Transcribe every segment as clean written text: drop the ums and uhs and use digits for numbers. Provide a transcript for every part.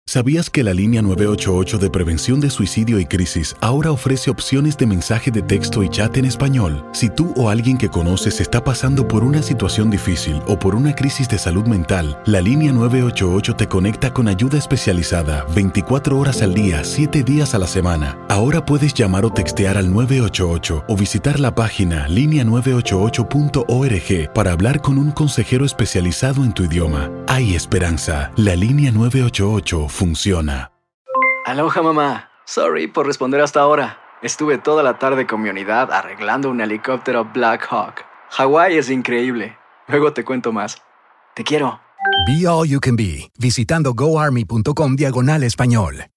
¿Sabías que la línea 988 de prevención de suicidio y crisis ahora ofrece opciones de mensaje de texto y chat en español? Si tú o alguien que conoces está pasando por una situación difícil o por una crisis de salud mental, la línea 988 te conecta con ayuda especializada 24 horas al día, 7 días a la semana. Ahora puedes llamar o textear al 988 o visitar la página linea988.org para hablar con un consejero especializado en tu idioma. Hay esperanza. La línea 988 funciona. Aloha, mamá. Sorry por responder hasta ahora. Estuve toda la tarde con mi unidad arreglando un helicóptero Black Hawk. Hawái es increíble. Luego te cuento más. Te quiero. Be All You Can Be, visitando goarmy.com/español.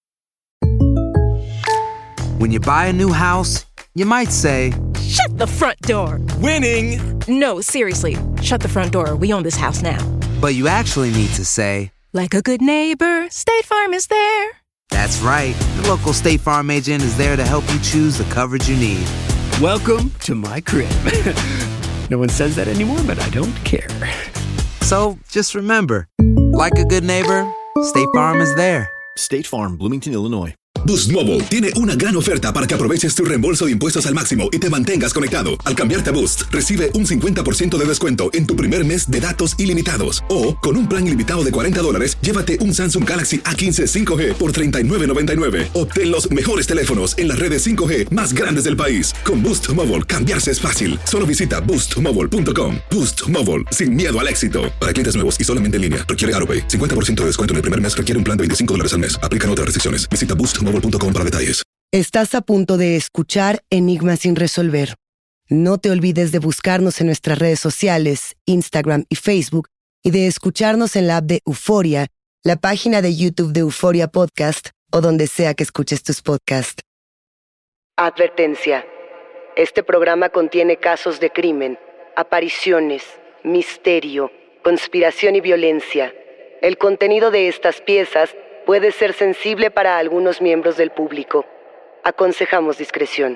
When you buy a new house, you might say, "Shut the front door." Winning! No, seriously. Shut the front door. We own this house now. but you actually need to say, like a good neighbor, State Farm is there. That's right. The local State Farm agent is there to help you choose the coverage you need. Welcome to my crib. No one says that anymore, but I don't care. So just remember, like a good neighbor, State Farm is there. State Farm, Bloomington, Illinois. Boost Mobile tiene una gran oferta para que aproveches tu reembolso de impuestos al máximo y te mantengas conectado. Al cambiarte a Boost, recibe un 50% de descuento en tu primer mes de datos ilimitados. O, con un plan ilimitado de $40, llévate un Samsung Galaxy A15 5G por $39.99. Obtén los mejores teléfonos en las redes 5G más grandes del país. Con Boost Mobile, cambiarse es fácil. Solo visita boostmobile.com. Boost Mobile, sin miedo al éxito. Para clientes nuevos y solamente en línea, requiere AutoPay. 50% de descuento en el primer mes requiere un plan de $25 al mes. Aplican otras restricciones. Visita boostmobile.com para detalles. Estás a punto de escuchar Enigmas sin resolver. No te olvides de buscarnos en nuestras redes sociales, Instagram y Facebook, y de escucharnos en la app de Euforia, la página de YouTube de Euforia Podcast o donde sea que escuches tus podcasts. Advertencia. Este programa contiene casos de crimen, apariciones, misterio, conspiración y violencia. El contenido de estas piezas puede ser sensible para algunos miembros del público. Aconsejamos discreción.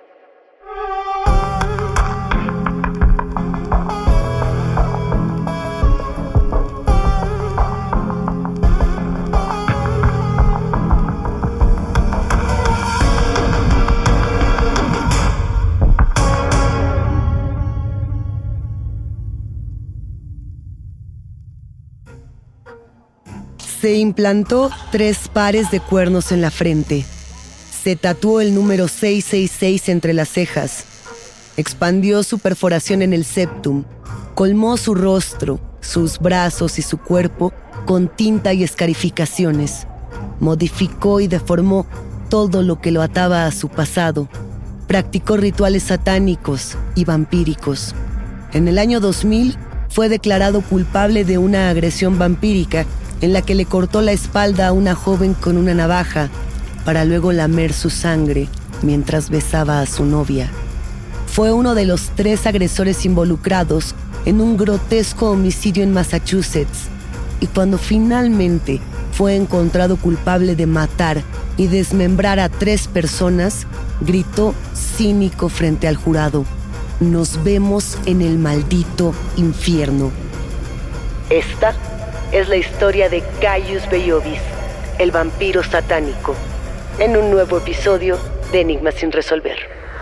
Se implantó 3 pares de cuernos en la frente. Se tatuó el número 666 entre las cejas. Expandió su perforación en el septum. Colmó su rostro, sus brazos y su cuerpo con tinta y escarificaciones. Modificó y deformó todo lo que lo ataba a su pasado. Practicó rituales satánicos y vampíricos. En el año 2000 fue declarado culpable de una agresión vampírica en la que le cortó la espalda a una joven con una navaja para luego lamer su sangre mientras besaba a su novia. Fue uno de los 3 agresores involucrados en un grotesco homicidio en Massachusetts, y cuando finalmente fue encontrado culpable de matar y desmembrar a 3 personas, gritó cínico frente al jurado: "Nos vemos en el maldito infierno". Esta es la historia de Caius Bellovis, el vampiro satánico, en un nuevo episodio de Enigmas sin resolver.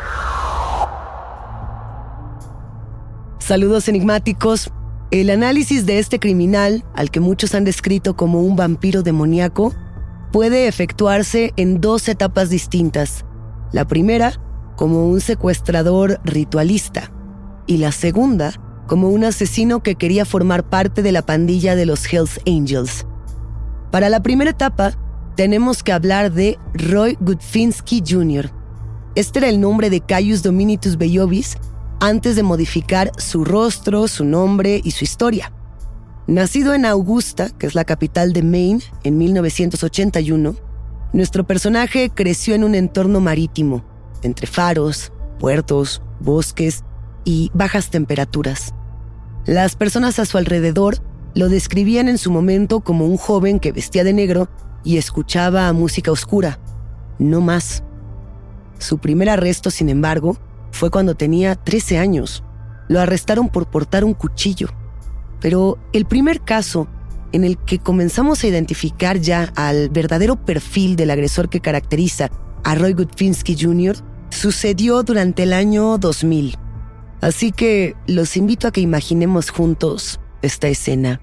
Saludos enigmáticos. El análisis de este criminal, al que muchos han descrito como un vampiro demoníaco, puede efectuarse en 2 etapas distintas. La primera, como un secuestrador ritualista, y la segunda, como un asesino que quería formar parte de la pandilla de los Hells Angels. Para la primera etapa, tenemos que hablar de Roy Gudzinski Jr. Este era el nombre de Caius Dominitus Bellovis antes de modificar su rostro, su nombre y su historia. Nacido en Augusta, que es la capital de Maine, en 1981, nuestro personaje creció en un entorno marítimo, entre faros, puertos, bosques y bajas temperaturas. Las personas a su alrededor lo describían en su momento como un joven que vestía de negro y escuchaba música oscura. No más. Su primer arresto, sin embargo, fue cuando tenía 13 años. Lo arrestaron por portar un cuchillo. Pero el primer caso en el que comenzamos a identificar ya al verdadero perfil del agresor que caracteriza a Roy Gudzinski Jr., sucedió durante el año 2000. Así que los invito a que imaginemos juntos esta escena.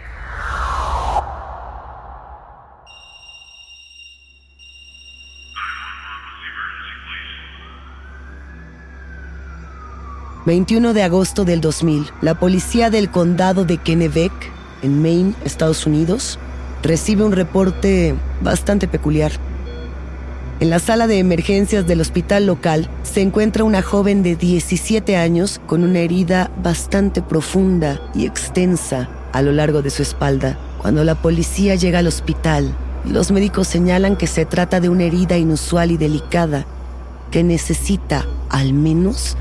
...21 de agosto del 2000... la policía del condado de Kennebec, en Maine, Estados Unidos... recibe un reporte bastante peculiar. En la sala de emergencias del hospital local... se encuentra una joven de 17 años... con una herida bastante profunda y extensa... a lo largo de su espalda. Cuando la policía llega al hospital... los médicos señalan que se trata de una herida inusual y delicada... que necesita al menos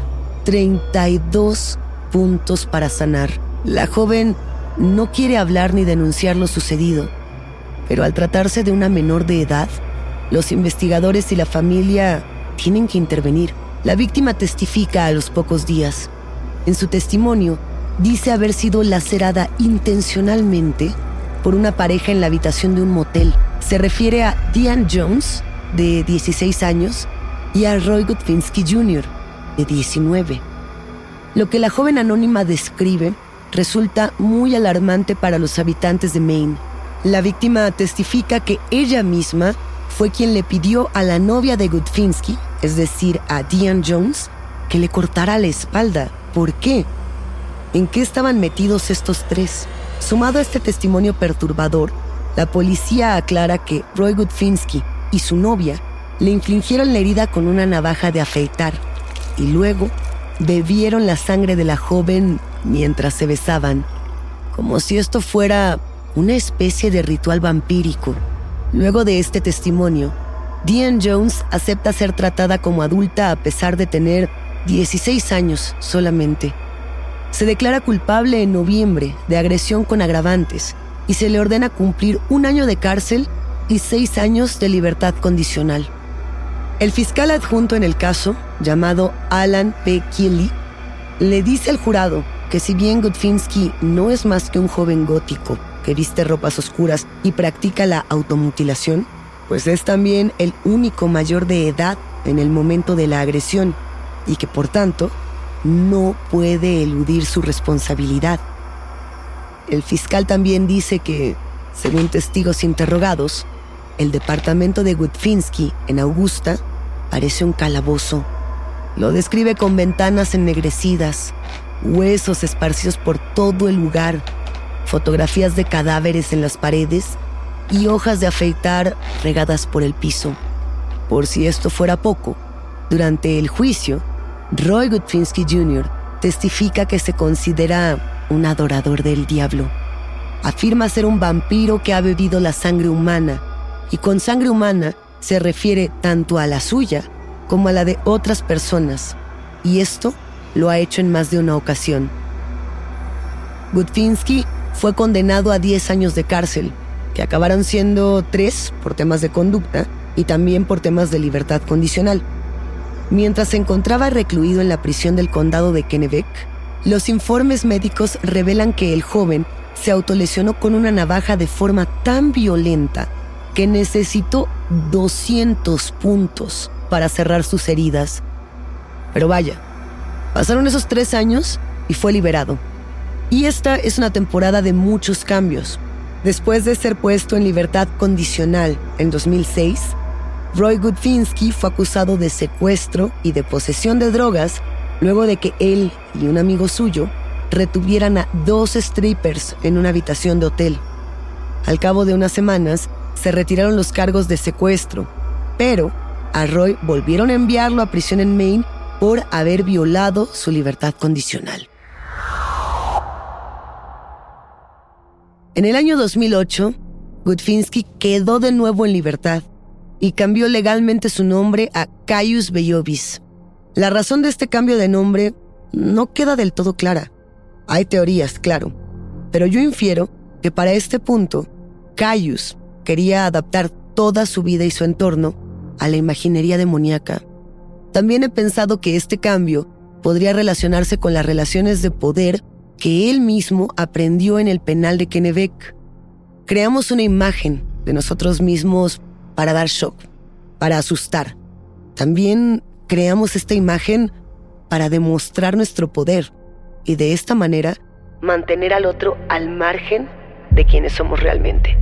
32 puntos para sanar. La joven no quiere hablar ni denunciar lo sucedido, pero al tratarse de una menor de edad, los investigadores y la familia tienen que intervenir. La víctima testifica a los pocos días. En su testimonio, dice haber sido lacerada intencionalmente por una pareja en la habitación de un motel. Se refiere a Diane Jones, de 16 años, y a Roy Gudzinski Jr., de 19. Lo que la joven anónima describe resulta muy alarmante para los habitantes de Maine. La víctima testifica que ella misma fue quien le pidió a la novia de Gudzinski, es decir, a Diane Jones, que le cortara la espalda. ¿Por qué? ¿En qué estaban metidos estos tres? Sumado a este testimonio perturbador, la policía aclara que Roy Gudzinski y su novia le infligieron la herida con una navaja de afeitar y luego bebieron la sangre de la joven mientras se besaban, como si esto fuera una especie de ritual vampírico. Luego de este testimonio, Diane Jones acepta ser tratada como adulta a pesar de tener 16 años solamente. Se declara culpable en noviembre de agresión con agravantes y se le ordena cumplir 1 año de cárcel y 6 años de libertad condicional. El fiscal adjunto en el caso, llamado Alan P. Keeley, le dice al jurado que si bien Gudzinski no es más que un joven gótico que viste ropas oscuras y practica la automutilación, pues es también el único mayor de edad en el momento de la agresión y que por tanto no puede eludir su responsabilidad. El fiscal también dice que, según testigos interrogados, el departamento de Gudzinski en Augusta parece un calabozo. Lo describe con ventanas ennegrecidas, huesos esparcidos por todo el lugar, fotografías de cadáveres en las paredes y hojas de afeitar regadas por el piso. Por si esto fuera poco, durante el juicio, Roy Gudzinski Jr. testifica que se considera un adorador del diablo. Afirma ser un vampiro que ha bebido la sangre humana, y con sangre humana se refiere tanto a la suya como a la de otras personas, y esto lo ha hecho en más de una ocasión. Gudzinski fue condenado a 10 años de cárcel, que acabaron siendo 3 por temas de conducta y también por temas de libertad condicional. Mientras se encontraba recluido en la prisión del condado de Kennebec, los informes médicos revelan que el joven se autolesionó con una navaja de forma tan violenta que necesitó 200 puntos para cerrar sus heridas. Pero vaya, pasaron esos 3 años y fue liberado. Y esta es una temporada de muchos cambios. Después de ser puesto en libertad condicional en 2006, Roy Gudzinski fue acusado de secuestro y de posesión de drogas luego de que él y un amigo suyo retuvieran a 2 strippers en una habitación de hotel. Al cabo de unas semanas, se retiraron los cargos de secuestro, pero a Roy volvieron a enviarlo a prisión en Maine por haber violado su libertad condicional. En el año 2008, Gudzinski quedó de nuevo en libertad y cambió legalmente su nombre a Caius Bellovis. La razón de este cambio de nombre no queda del todo clara. Hay teorías, claro, pero yo infiero que para este punto, Caius quería adaptar toda su vida y su entorno a la imaginería demoníaca. También he pensado que este cambio podría relacionarse con las relaciones de poder que él mismo aprendió en el penal de Kennebec. creamos una imagen de nosotros mismos para dar shock, para asustar. También creamos esta imagen para demostrar nuestro poder y de esta manera mantener al otro al margen de quienes somos realmente.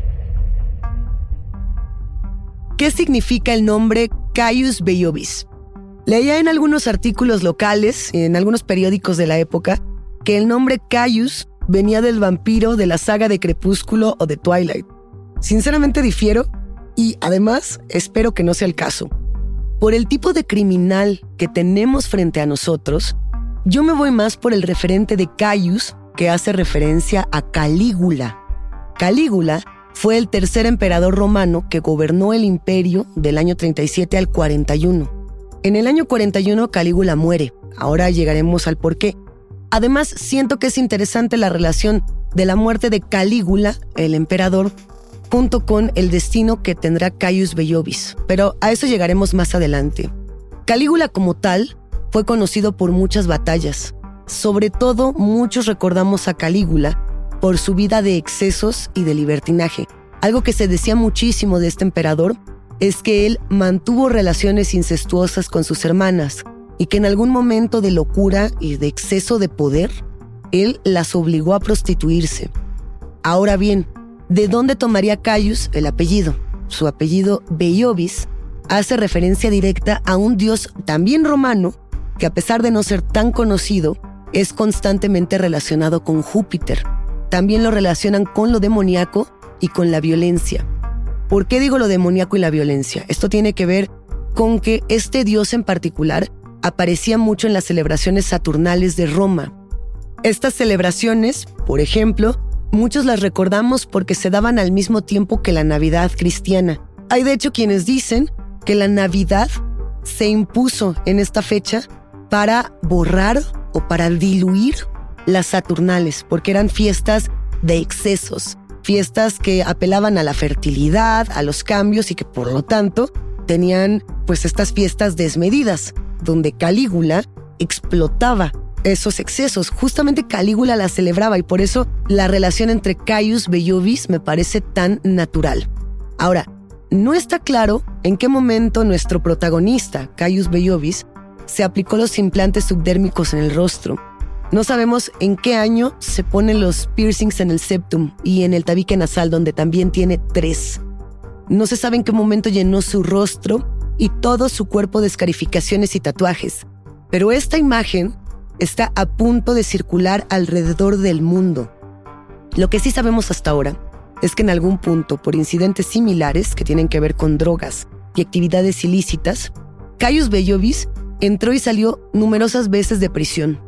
¿Qué significa el nombre Caius Bellovis? Leía en algunos artículos locales y en algunos periódicos de la época que el nombre Caius venía del vampiro de la saga de Crepúsculo o de Twilight. Sinceramente difiero y además espero que no sea el caso. Por el tipo de criminal que tenemos frente a nosotros, yo me voy más por el referente de Caius, que hace referencia a Calígula. Calígula fue el tercer emperador romano que gobernó el imperio del año 37 al 41. En el año 41 Calígula muere. Ahora llegaremos al porqué. Además, siento que es interesante la relación de la muerte de Calígula, el emperador, junto con el destino que tendrá Caius Bellovis. Pero a eso llegaremos más adelante. Calígula como tal fue conocido por muchas batallas. Sobre todo, muchos recordamos a Calígula por su vida de excesos y de libertinaje. Algo que se decía muchísimo de este emperador es que él mantuvo relaciones incestuosas con sus hermanas y que en algún momento de locura y de exceso de poder, él las obligó a prostituirse. Ahora bien, ¿de dónde tomaría Caius el apellido? Su apellido Bellovis hace referencia directa a un dios también romano que, a pesar de no ser tan conocido, es constantemente relacionado con Júpiter. También lo relacionan con lo demoníaco y con la violencia. ¿Por qué digo lo demoníaco y la violencia? Esto tiene que ver con que este dios en particular aparecía mucho en las celebraciones saturnales de Roma. Estas celebraciones, por ejemplo, muchos las recordamos porque se daban al mismo tiempo que la Navidad cristiana. Hay de hecho quienes dicen que la Navidad se impuso en esta fecha para borrar o para diluir las saturnales, porque eran fiestas de excesos, fiestas que apelaban a la fertilidad, a los cambios y que por lo tanto tenían pues estas fiestas desmedidas, donde Calígula explotaba esos excesos. Justamente Calígula las celebraba y por eso la relación entre Caius Bellovis me parece tan natural. Ahora, no está claro en qué momento nuestro protagonista, Caius Bellovis, se aplicó los implantes subdérmicos en el rostro. No sabemos en qué año se ponen los piercings en el septum y en el tabique nasal, donde también tiene 3. No se sabe en qué momento llenó su rostro y todo su cuerpo de escarificaciones y tatuajes. Pero esta imagen está a punto de circular alrededor del mundo. Lo que sí sabemos hasta ahora es que en algún punto, por incidentes similares que tienen que ver con drogas y actividades ilícitas, Caius Bellovis entró y salió numerosas veces de prisión.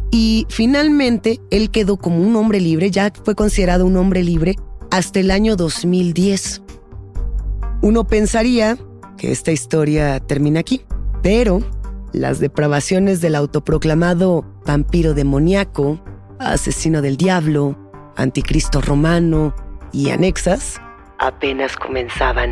Y finalmente él quedó como un hombre libre, ya fue considerado un hombre libre hasta el año 2010. Uno pensaría que esta historia termina aquí, pero las depravaciones del autoproclamado vampiro demoníaco, asesino del diablo, anticristo romano y anexas apenas comenzaban.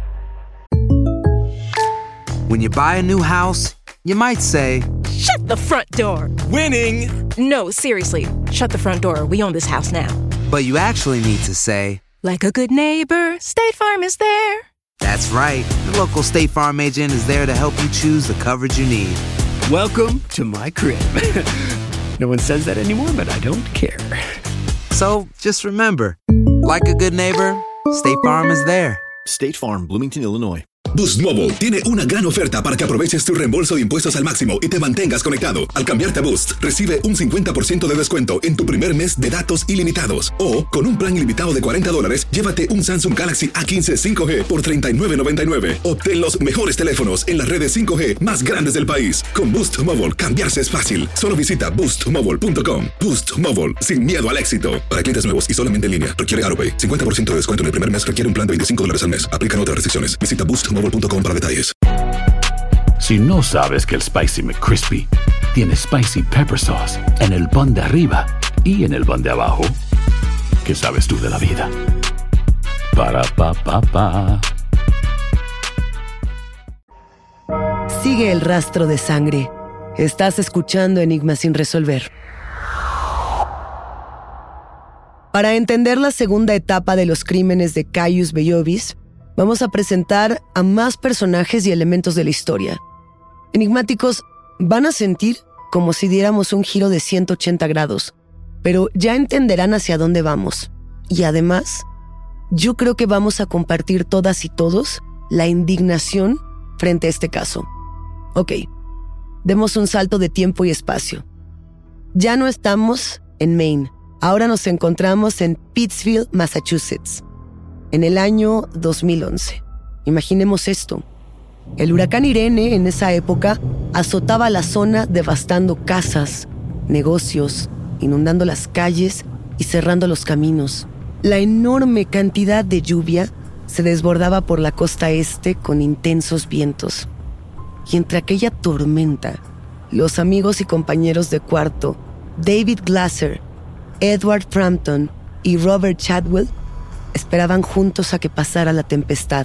When you buy a new house, you might say, Shut the front door! Winning! No, seriously, shut the front door. We own this house now. but you actually need to say, Like a good neighbor, State Farm is there. That's right. The local State Farm agent is there to help you choose the coverage you need. Welcome to my crib. No one says that anymore, but I don't care. So just remember, like a good neighbor, State Farm is there. State Farm, Bloomington, Illinois. Boost Mobile tiene una gran oferta para que aproveches tu reembolso de impuestos al máximo y te mantengas conectado. Al cambiarte a Boost, recibe un 50% de descuento en tu primer mes de datos ilimitados. O, con un plan ilimitado de $40, llévate un Samsung Galaxy A15 5G por $39.99. Obtén los mejores teléfonos en las redes 5G más grandes del país. Con Boost Mobile, cambiarse es fácil. Solo visita boostmobile.com. Boost Mobile, sin miedo al éxito. Para clientes nuevos y solamente en línea, requiere AutoPay. 50% de descuento en el primer mes requiere un plan de $25 al mes. Aplican otras restricciones. Visita boostmobile.com para detalles. Si no sabes que el Spicy McCrispy tiene Spicy Pepper Sauce en el pan de arriba y en el pan de abajo, ¿qué sabes tú de la vida? Para, pa, pa, pa. Sigue el rastro de sangre. Estás escuchando Enigmas sin resolver. Para entender la segunda etapa de los crímenes de Caius Bellovis, vamos a presentar a más personajes y elementos de la historia. Enigmáticos, van a sentir como si diéramos un giro de 180 grados, pero ya entenderán hacia dónde vamos. Y además, yo creo que vamos a compartir todas y todos la indignación frente a este caso. Ok, demos un salto de tiempo y espacio. Ya no estamos en Maine. Ahora nos encontramos en Pittsfield, Massachusetts, en el año 2011. Imaginemos esto. El huracán Irene en esa época azotaba la zona devastando casas, negocios, inundando las calles y cerrando los caminos. La enorme cantidad de lluvia se desbordaba por la costa este con intensos vientos. Y entre aquella tormenta, los amigos y compañeros de cuarto, David Glasser, Edward Frampton y Robert Chadwell, esperaban juntos a que pasara la tempestad.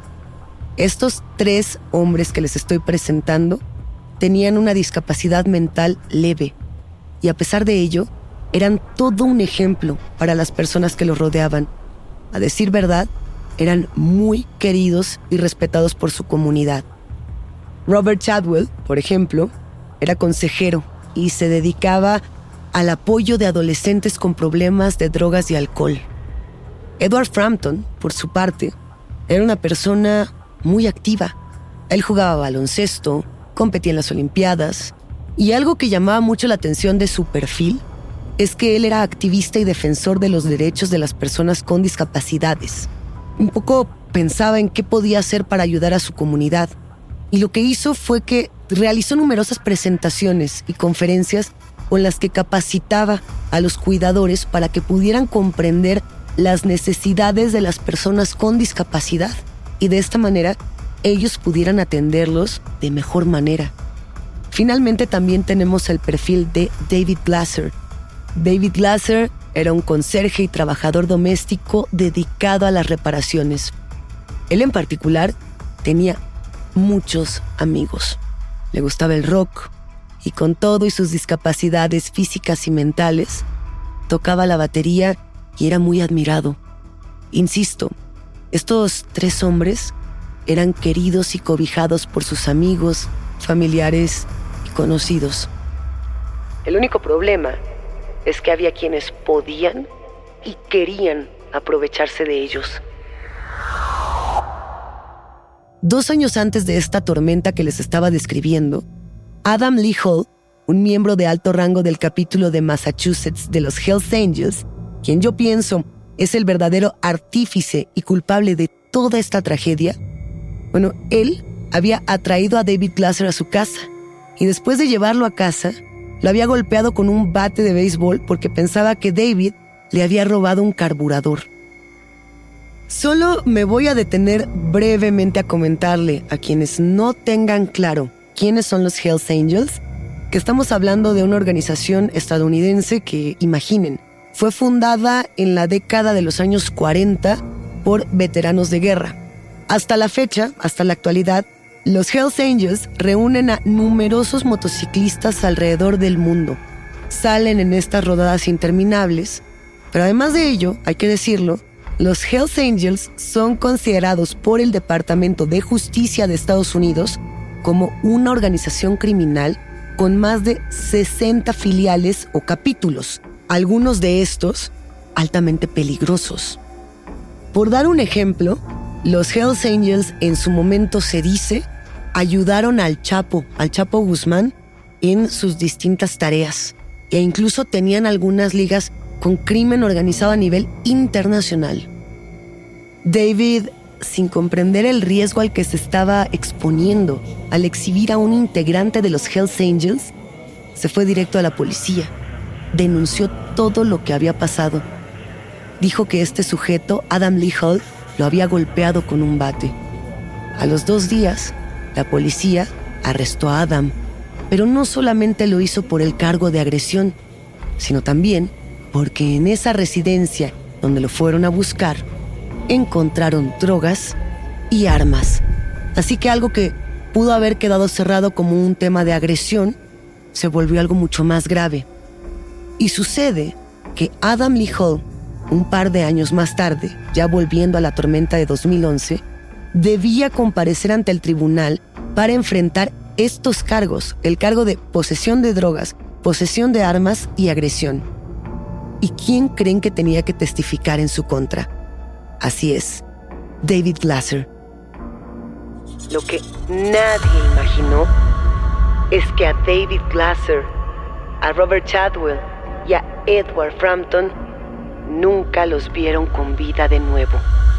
Estos 3 hombres que les estoy presentando tenían una discapacidad mental leve y a pesar de ello, eran todo un ejemplo para las personas que los rodeaban. A decir verdad, eran muy queridos y respetados por su comunidad. Robert Chadwell, por ejemplo, era consejero y se dedicaba al apoyo de adolescentes con problemas de drogas y alcohol. Edward Frampton, por su parte, era una persona muy activa. Él jugaba baloncesto, competía en las Olimpiadas, y algo que llamaba mucho la atención de su perfil es que él era activista y defensor de los derechos de las personas con discapacidades. Un poco pensaba en qué podía hacer para ayudar a su comunidad, y lo que hizo fue que realizó numerosas presentaciones y conferencias con las que capacitaba a los cuidadores para que pudieran comprender las necesidades de las personas con discapacidad y de esta manera ellos pudieran atenderlos de mejor manera. Finalmente también tenemos el perfil de David Glasser. David Glasser era un conserje y trabajador doméstico dedicado a las reparaciones. Él en particular tenía muchos amigos. Le gustaba el rock y con todo y sus discapacidades físicas y mentales, tocaba la batería y era muy admirado. Insisto, estos 3 hombres eran queridos y cobijados por sus amigos, familiares y conocidos. El único problema es que había quienes podían y querían aprovecharse de ellos. 2 años antes de esta tormenta que les estaba describiendo, Adam Lee Hall, un miembro de alto rango del capítulo de Massachusetts de los Hells Angels, quien yo pienso es el verdadero artífice y culpable de toda esta tragedia, él había atraído a David Glasser a su casa y después de llevarlo a casa, lo había golpeado con un bate de béisbol porque pensaba que David le había robado un carburador. Solo me voy a detener brevemente a comentarle a quienes no tengan claro quiénes son los Hells Angels, que estamos hablando de una organización estadounidense que, imaginen, fue fundada en la década de los años 40 por veteranos de guerra. Hasta la fecha, hasta la actualidad, los Hells Angels reúnen a numerosos motociclistas alrededor del mundo. Salen en estas rodadas interminables, pero además de ello, hay que decirlo, los Hells Angels son considerados por el Departamento de Justicia de Estados Unidos como una organización criminal con más de 60 filiales o capítulos, algunos de estos altamente peligrosos. Por dar un ejemplo, los Hells Angels en su momento se dice ayudaron al Chapo Guzmán en sus distintas tareas e incluso tenían algunas ligas con crimen organizado a nivel internacional. David, sin comprender el riesgo al que se estaba exponiendo al exhibir a un integrante de los Hells Angels, se fue directo a la policía. Denunció todo lo que había pasado. Dijo que este sujeto, Adam Lee Hall, lo había golpeado con un bate. A los 2 días, la policía arrestó a Adam, pero no solamente lo hizo por el cargo de agresión, sino también porque en esa residencia donde lo fueron a buscar, encontraron drogas y armas. Así que algo que pudo haber quedado cerrado como un tema de agresión, se volvió algo mucho más grave. Y sucede que Adam Lee Hall un par de años más tarde, ya volviendo a la tormenta de 2011, debía comparecer ante el tribunal para enfrentar estos cargos, el cargo de posesión de drogas, posesión de armas y agresión. ¿Y quién creen que tenía que testificar en su contra? Así es, David Glasser. Lo que nadie imaginó es que a David Glasser, a Robert Chadwell y a Edward Frampton nunca los vieron con vida de nuevo.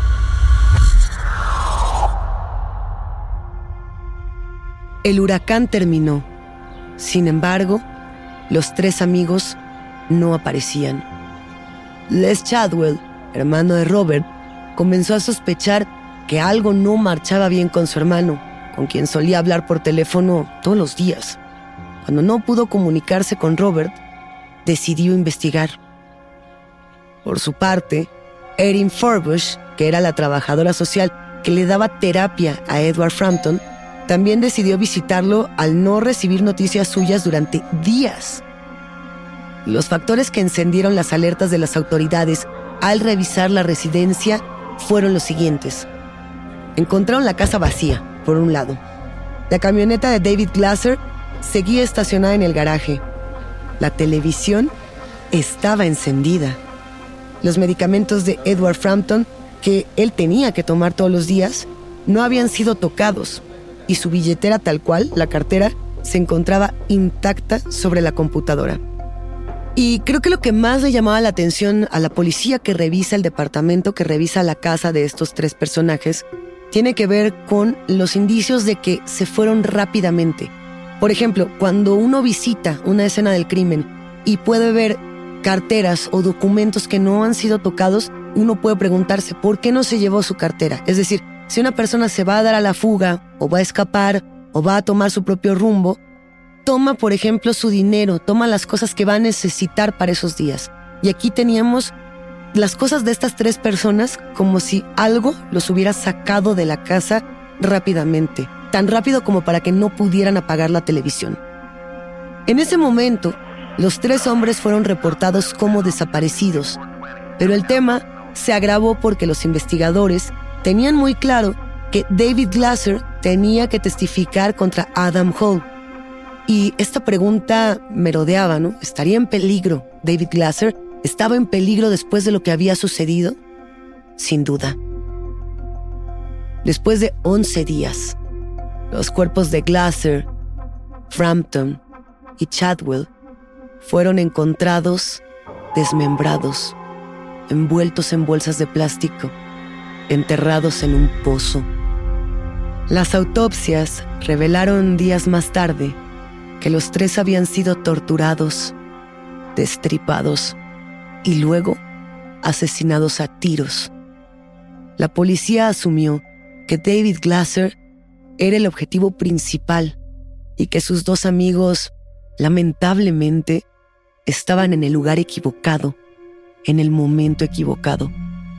El huracán terminó. Sin embargo, los tres amigos no aparecían. Les Chadwell, hermano de Robert, comenzó a sospechar que algo no marchaba bien con su hermano, con quien solía hablar por teléfono todos los días. Cuando no pudo comunicarse con Robert, decidió investigar. Por su parte, Erin Forbush, que era la trabajadora social que le daba terapia a Edward Frampton, también decidió visitarlo al no recibir noticias suyas durante días. Los factores que encendieron las alertas de las autoridades al revisar la residencia fueron los siguientes. Encontraron la casa vacía, por un lado. La camioneta de David Glasser seguía estacionada en el garaje. La televisión estaba encendida. Los medicamentos de Edward Frampton, que él tenía que tomar todos los días, no habían sido tocados, y su billetera tal cual, la cartera, se encontraba intacta sobre la computadora. Y creo que lo que más le llamaba la atención a la policía que revisa el departamento, que revisa la casa de estos tres personajes, tiene que ver con los indicios de que se fueron rápidamente. Por ejemplo, cuando uno visita una escena del crimen y puede ver carteras o documentos que no han sido tocados, uno puede preguntarse ¿por qué no se llevó su cartera? Es decir, si una persona se va a dar a la fuga o va a escapar o va a tomar su propio rumbo, toma, por ejemplo, su dinero, toma las cosas que va a necesitar para esos días. Y aquí teníamos las cosas de estas tres personas como si algo los hubiera sacado de la casa rápidamente, tan rápido como para que no pudieran apagar la televisión. En ese momento, los tres hombres fueron reportados como desaparecidos, pero el tema se agravó porque los investigadores tenían muy claro que David Glasser tenía que testificar contra Adam Hall. Y esta pregunta merodeaba, ¿no? ¿Estaría en peligro David Glasser? ¿Estaba en peligro después de lo que había sucedido? Sin duda. Después de 11 días, los cuerpos de Glasser, Frampton y Chadwell fueron encontrados desmembrados, envueltos en bolsas de plástico, enterrados en un pozo. Las autopsias revelaron días más tarde que los tres habían sido torturados, destripados y luego asesinados a tiros. La policía asumió que David Glasser era el objetivo principal y que sus dos amigos, lamentablemente, estaban en el lugar equivocado, en el momento equivocado.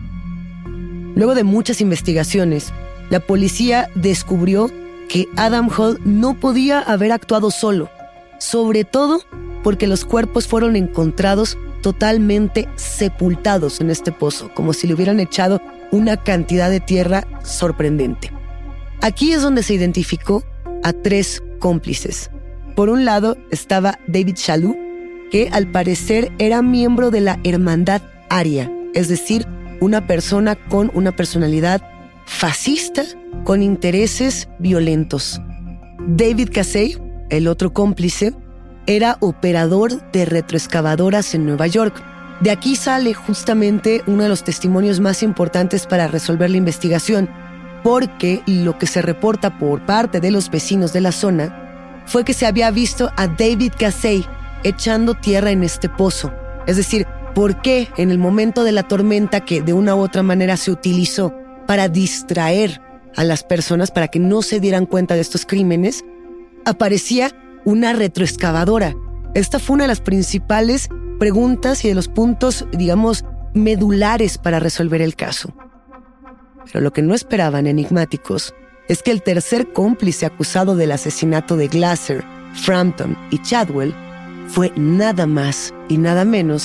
Luego de muchas investigaciones, la policía descubrió que Adam Hall no podía haber actuado solo, sobre todo porque los cuerpos fueron encontrados totalmente sepultados en este pozo, como si le hubieran echado una cantidad de tierra sorprendente. Aquí es donde se identificó a tres cómplices. Por un lado estaba David Shalhoub, que al parecer era miembro de la Hermandad Aria, es decir, una persona con una personalidad fascista con intereses violentos. David Casey, el otro cómplice, era operador de retroexcavadoras en Nueva York. De aquí sale justamente uno de los testimonios más importantes para resolver la investigación, porque lo que se reporta por parte de los vecinos de la zona fue que se había visto a David Casey echando tierra en este pozo. Es decir, ¿por qué en el momento de la tormenta, que de una u otra manera se utilizó para distraer a las personas para que no se dieran cuenta de estos crímenes, aparecía una retroexcavadora? Esta fue una de las principales preguntas y de los puntos, digamos, medulares para resolver el caso. Pero lo que no esperaban enigmáticos es que el tercer cómplice acusado del asesinato de Glasser, Frampton y Chadwell fue nada más y nada menos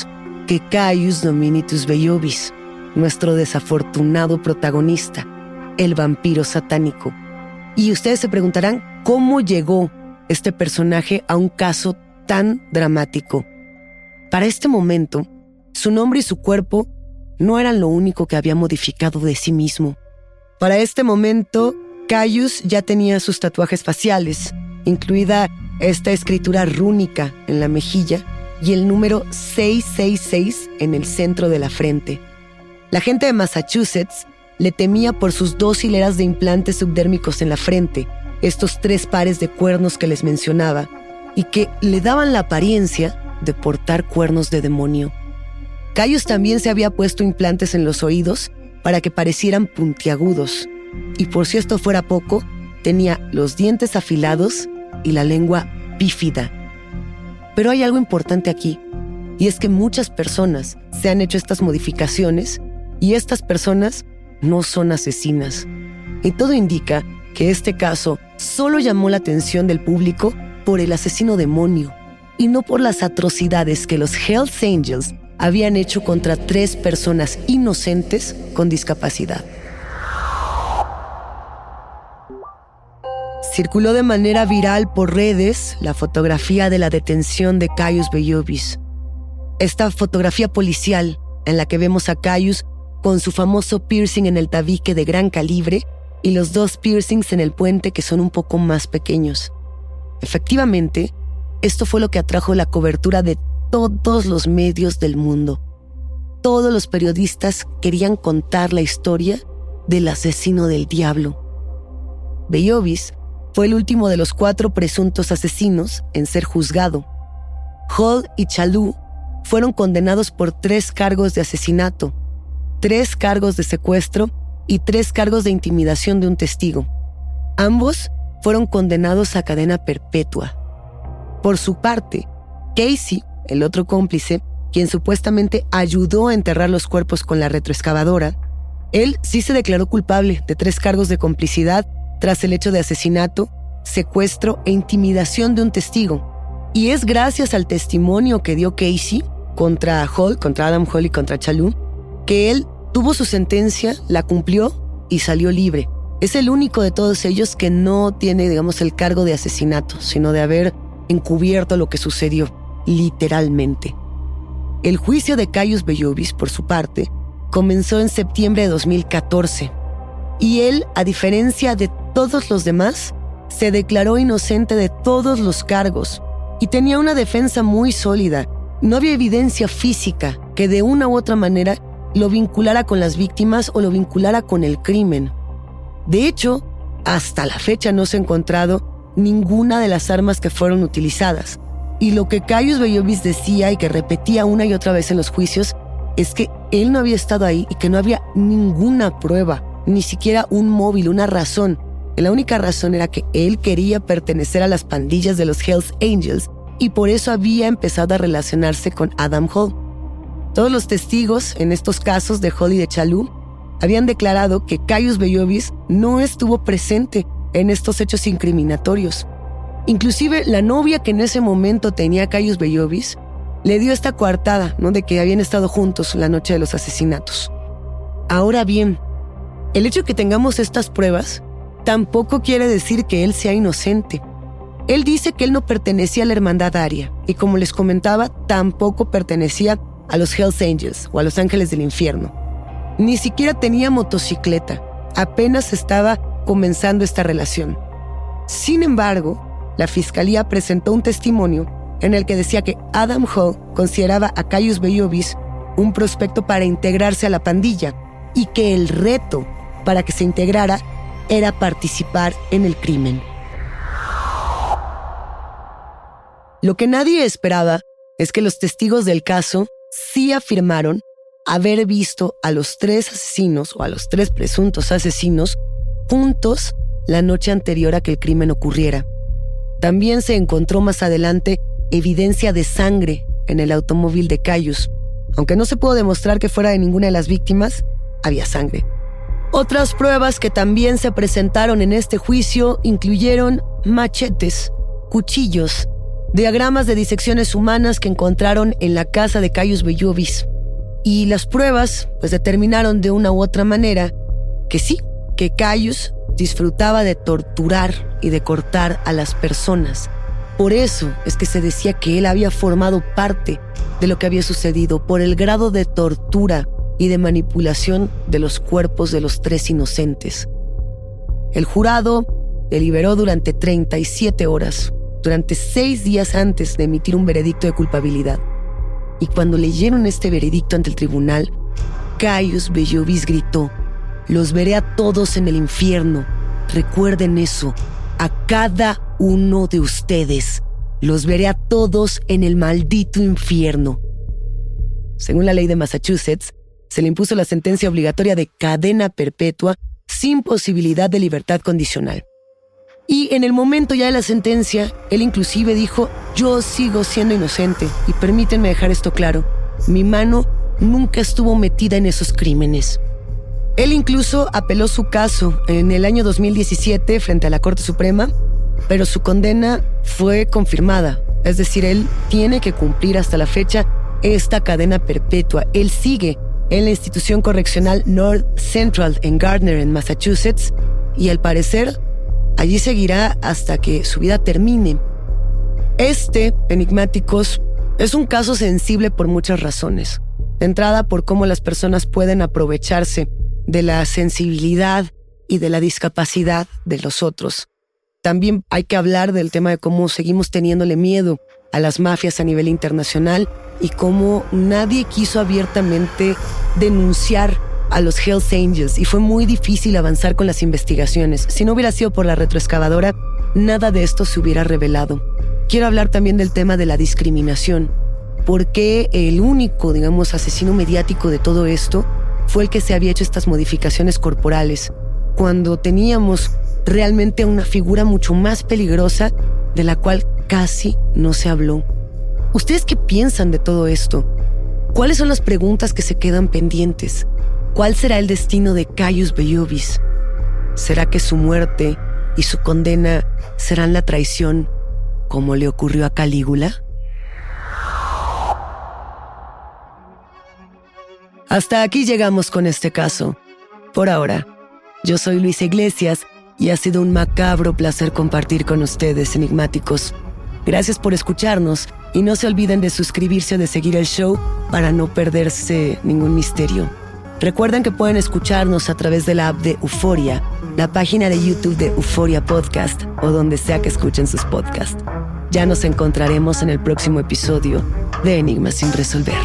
que Caius Dominitus Bellovis, nuestro desafortunado protagonista, el vampiro satánico. Y ustedes se preguntarán cómo llegó este personaje a un caso tan dramático. Para este momento, su nombre y su cuerpo no eran lo único que había modificado de sí mismo. Para este momento, Caius ya tenía sus tatuajes faciales, incluida esta escritura rúnica en la mejilla y el número 666 en el centro de la frente. La gente de Massachusetts le temía por sus 2 hileras de implantes subdérmicos en la frente, estos 3 pares de cuernos que les mencionaba, y que le daban la apariencia de portar cuernos de demonio. Caius también se había puesto implantes en los oídos para que parecieran puntiagudos, y por si esto fuera poco, tenía los dientes afilados y la lengua bífida. Pero hay algo importante aquí, y es que muchas personas se han hecho estas modificaciones y estas personas no son asesinas. Y todo indica que este caso solo llamó la atención del público por el asesino demonio y no por las atrocidades que los Hells Angels habían hecho contra 3 personas inocentes con discapacidad. Circuló de manera viral por redes la fotografía de la detención de Caius Bellovis. Esta fotografía policial en la que vemos a Caius con su famoso piercing en el tabique de gran calibre y los 2 piercings en el puente que son un poco más pequeños. Efectivamente, esto fue lo que atrajo la cobertura de todos los medios del mundo. Todos los periodistas querían contar la historia del asesino del diablo. Bellovis fue el último de los 4 presuntos asesinos en ser juzgado. Hall y Chalou fueron condenados por 3 cargos de asesinato, 3 cargos de secuestro y 3 cargos de intimidación de un testigo. Ambos fueron condenados a cadena perpetua. Por su parte, Casey, el otro cómplice, quien supuestamente ayudó a enterrar los cuerpos con la retroexcavadora, él sí se declaró culpable de 3 cargos de complicidad tras el hecho de asesinato, secuestro e intimidación de un testigo. Y es gracias al testimonio que dio Casey contra Adam Hall y contra Chalou, que él tuvo su sentencia, la cumplió y salió libre. Es el único de todos ellos que no tiene, el cargo de asesinato, sino de haber encubierto lo que sucedió, literalmente. El juicio de Caius Bellovis, por su parte, comenzó en septiembre de 2014. Y él, a diferencia de todos los demás, se declaró inocente de todos los cargos y tenía una defensa muy sólida. No había evidencia física que de una u otra manera lo vinculara con las víctimas o lo vinculara con el crimen. De hecho, hasta la fecha no se ha encontrado ninguna de las armas que fueron utilizadas. Y lo que Caius Bellovis decía y que repetía una y otra vez en los juicios es que él no había estado ahí y que no había ninguna prueba, ni siquiera un móvil, una razón. La única razón era que él quería pertenecer a las pandillas de los Hells Angels y por eso había empezado a relacionarse con Adam Hall. Todos los testigos en estos casos de Hall y de Chalou habían declarado que Caius Bellovis no estuvo presente en estos hechos incriminatorios. Inclusive la novia que en ese momento tenía Caius Bellovis le dio esta coartada, de que habían estado juntos la noche de los asesinatos. Ahora bien, el hecho de que tengamos estas pruebas tampoco quiere decir que él sea inocente. Él dice que él no pertenecía a la Hermandad Aria y, como les comentaba, tampoco pertenecía a los Hells Angels o a los Ángeles del Infierno. Ni siquiera tenía motocicleta, apenas estaba comenzando esta relación. Sin embargo, la fiscalía presentó un testimonio en el que decía que Adam Hall consideraba a Caius Bellovis un prospecto para integrarse a la pandilla y que el reto para que se integrara era participar en el crimen. Lo que nadie esperaba es que los testigos del caso sí afirmaron haber visto a los 3 asesinos o a los 3 presuntos asesinos juntos la noche anterior a que el crimen ocurriera. También se encontró más adelante evidencia de sangre en el automóvil de Caius. Aunque no se pudo demostrar que fuera de ninguna de las víctimas, había sangre. Otras pruebas que también se presentaron en este juicio incluyeron machetes, cuchillos, diagramas de disecciones humanas que encontraron en la casa de Caius Bellovis. Y las pruebas pues determinaron de una u otra manera que sí, que Caius disfrutaba de torturar y de cortar a las personas. Por eso es que se decía que él había formado parte de lo que había sucedido, por el grado de tortura y de manipulación de los cuerpos de los 3 inocentes. El jurado deliberó durante 37 horas, durante 6 días antes de emitir un veredicto de culpabilidad. Y cuando leyeron este veredicto ante el tribunal, Caius Bellovis gritó: «Los veré a todos en el infierno. Recuerden eso, a cada uno de ustedes. Los veré a todos en el maldito infierno». Según la ley de Massachusetts, se le impuso la sentencia obligatoria de cadena perpetua sin posibilidad de libertad condicional. Y en el momento ya de la sentencia, él inclusive dijo: «Yo sigo siendo inocente y permítanme dejar esto claro. Mi mano nunca estuvo metida en esos crímenes». Él incluso apeló su caso en el año 2017 frente a la Corte Suprema, pero su condena fue confirmada. Es decir, él tiene que cumplir hasta la fecha esta cadena perpetua. Él sigue en la institución correccional North Central en Gardner, en Massachusetts, y al parecer allí seguirá hasta que su vida termine. Enigmáticos, es un caso sensible por muchas razones. De entrada, por cómo las personas pueden aprovecharse de la sensibilidad y de la discapacidad de los otros. También hay que hablar del tema de cómo seguimos teniéndole miedo a las mafias a nivel internacional y cómo nadie quiso abiertamente denunciar a los Hells Angels y fue muy difícil avanzar con las investigaciones. Si no hubiera sido por la retroexcavadora, nada de esto se hubiera revelado. Quiero hablar también del tema de la discriminación. ¿Por qué el único, asesino mediático de todo esto fue el que se había hecho estas modificaciones corporales, cuando teníamos realmente una figura mucho más peligrosa de la cual casi no se habló? ¿Ustedes qué piensan de todo esto? ¿Cuáles son las preguntas que se quedan pendientes? ¿Cuál será el destino de Caius Bellovis? ¿Será que su muerte y su condena serán la traición como le ocurrió a Calígula? Hasta aquí llegamos con este caso. Por ahora, yo soy Luisa Iglesias y ha sido un macabro placer compartir con ustedes, enigmáticos. Gracias por escucharnos y no se olviden de suscribirse o de seguir el show para no perderse ningún misterio. Recuerden que pueden escucharnos a través de la app de Euforia, la página de YouTube de Euforia Podcast o donde sea que escuchen sus podcasts. Ya nos encontraremos en el próximo episodio de Enigmas sin resolver.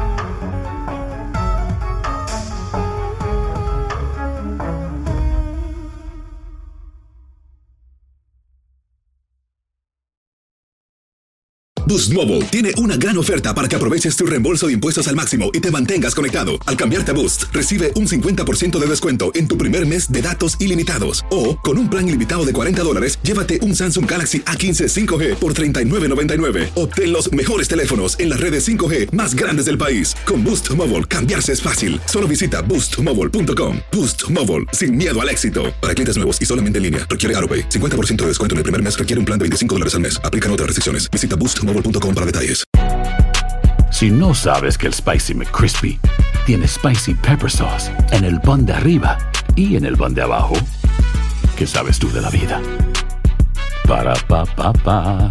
Boost Mobile tiene una gran oferta para que aproveches tu reembolso de impuestos al máximo y te mantengas conectado. Al cambiarte a Boost, recibe un 50% de descuento en tu primer mes de datos ilimitados. O, con un plan ilimitado de $40, llévate un Samsung Galaxy A15 5G por $39.99. Obtén los mejores teléfonos en las redes 5G más grandes del país. Con Boost Mobile, cambiarse es fácil. Solo visita boostmobile.com. Boost Mobile, sin miedo al éxito. Para clientes nuevos y solamente en línea, requiere AutoPay. 50% de descuento en el primer mes requiere un plan de $25 al mes. Aplican otras restricciones. Visita boostmobile.com para detalles. Si no sabes que el Spicy McCrispy tiene Spicy Pepper Sauce en el pan de arriba y en el pan de abajo, ¿qué sabes tú de la vida? Para, pa, pa, pa.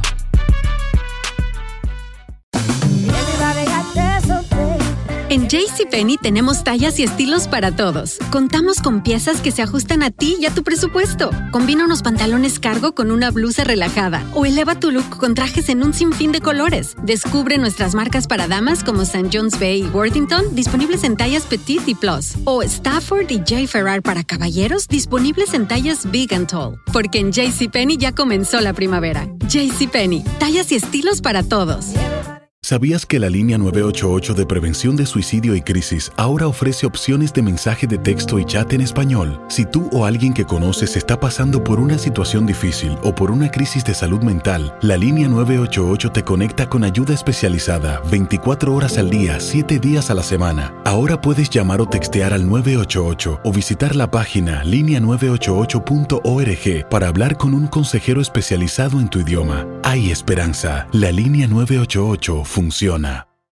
En JCPenney tenemos tallas y estilos para todos. Contamos con piezas que se ajustan a ti y a tu presupuesto. Combina unos pantalones cargo con una blusa relajada o eleva tu look con trajes en un sinfín de colores. Descubre nuestras marcas para damas como St. John's Bay y Worthington, disponibles en tallas Petite y Plus. O Stafford y J. Ferrar para caballeros, disponibles en tallas Big and Tall. Porque en JCPenney ya comenzó la primavera. JCPenney, tallas y estilos para todos. ¿Sabías que la línea 988 de prevención de suicidio y crisis ahora ofrece opciones de mensaje de texto y chat en español? Si tú o alguien que conoces está pasando por una situación difícil o por una crisis de salud mental, la línea 988 te conecta con ayuda especializada 24 horas al día, 7 días a la semana. Ahora puedes llamar o textear al 988 o visitar la página línea988.org para hablar con un consejero especializado en tu idioma. Hay esperanza. La línea 988 funciona.